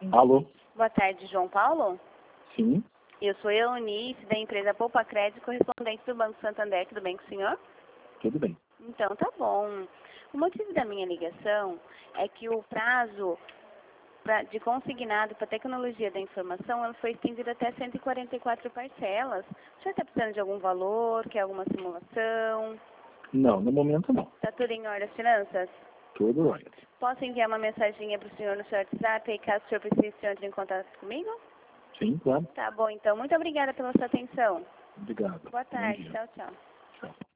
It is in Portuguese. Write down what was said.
Alô? Boa tarde, João Paulo. Sim, Eu sou Eunice, da empresa Poupa Crédito, correspondente do Banco Santander. Tudo bem com o senhor? tudo bem. Então, tá bom. O motivo da minha ligação é que o prazo de consignado para tecnologia da informação ela foi estendido até 144 parcelas. O senhor está precisando de algum valor, quer alguma simulação? Não, no momento não. Está tudo em ordem as finanças? Tudo bem. Posso enviar uma mensaginha para o senhor no seu WhatsApp e caso o senhor precise, o senhor entre em contato comigo? Sim, claro. Tá bom, então. Muito obrigada pela sua atenção. Obrigado. Boa Bom tarde. dia. Tchau, tchau. Tchau.